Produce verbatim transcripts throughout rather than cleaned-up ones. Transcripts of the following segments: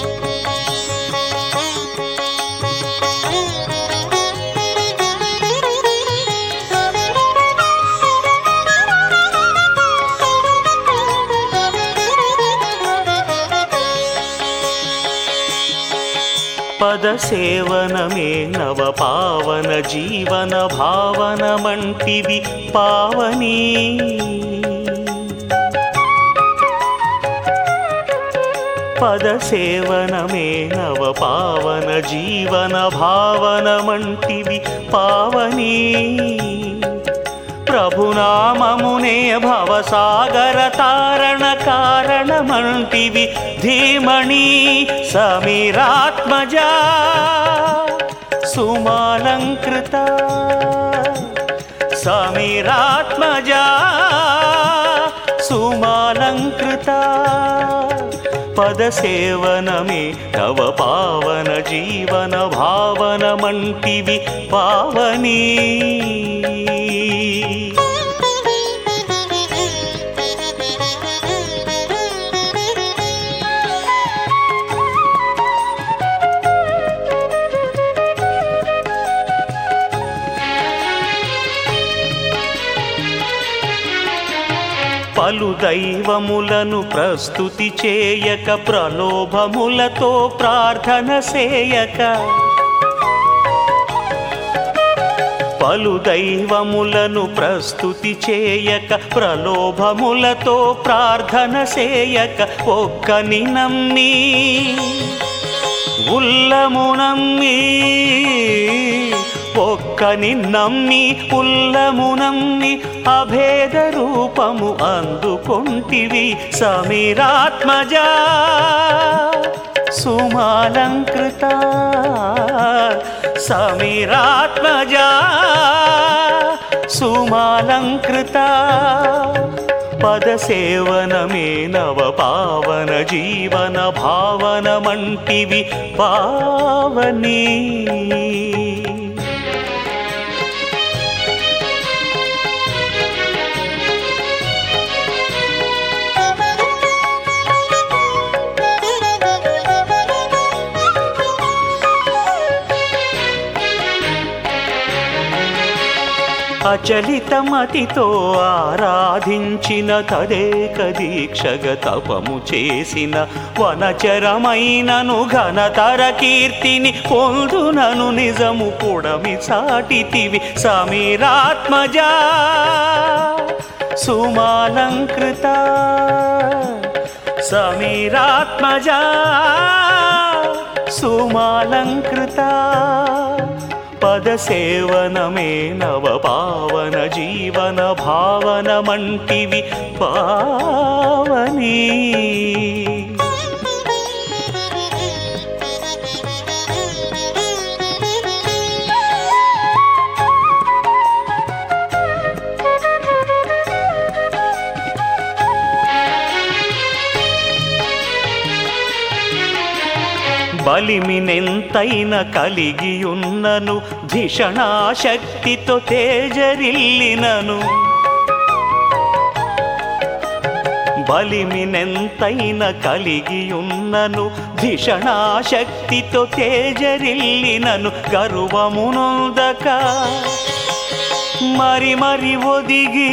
పదసేవనమే నవ పావన జీవన భావనమంటివి పావని పదసేవనమే నవ పావన జీవన భావనమంటివి పావని ప్రభునామమునే భవసాగర తారణ కారణమంటివి ధీమణి సమీరాత్మజా సుమాలంకృత సమీరాత్మజా సుమాలంకృత పదసేవనమే తవ పావన జీవన భావనమంటివి పావని పలు దైవములను ప్రస్తుతి చేయక ప్రలోభములతో ప్రార్థన చేయక పలు దైవములను ప్రస్తుతి చేయక ప్రలోభములతో ప్రార్థన చేయక ఒక్కని నమ్మి ఉల్లమునమ్మి ఒక్కని నమ్మి ఉల్లమునమ్మి అభేద రూపము అందుకొంటివి సమీరాత్మజా సుమాలంకృత సమీరాత్మజా సుమాలంకృత పదసేవనమే నవ పావన జీవన భావనమంటివి పావని అచలితమతితో ఆరాధించిన తదేక దీక్షగ తపము చేసిన వనచరమైనను ఘనతర కీర్తిని పొందునను నిజము పుడమి చాటితివి సమీరాత్మజా సుమాలంకృత సమీరాత్మజా సుమాలంకృత పదసేవనమే నవ పావన జీవన భావనమంటివి పావని బలిమినెంతైన కలిగియున్నను ధిషణాశక్తితో తేజరిల్లినను బలిమినెంతైన కలిగియున్నను ధిషణాశక్తితో తేజరిల్లినను గర్వమునొందక మరి మరి ఒదిగి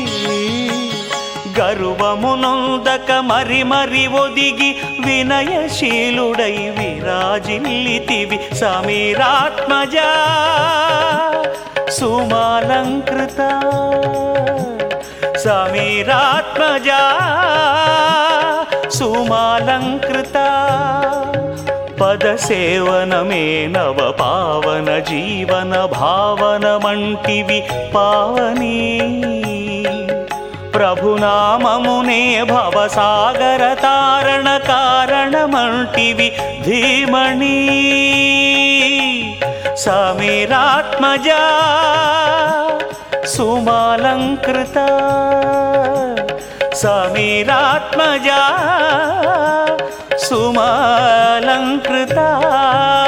గర్వమునొందక మరి మరి ఒదిగి వినయశీలుడై విరాజిల్లితివి సమీరాత్మజా సుమాలంకృత సమీరాత్మజా సుమాలంకృత పదసేవనమే నవ పావన జీవన భావనమంటివి పావని ప్రభునామమునే భవసాగర తారణ కారణమంటివి ధీమణి సమీరాత్మజా సుమాలంకృత సమీరాత్మజా సుమాలంకృత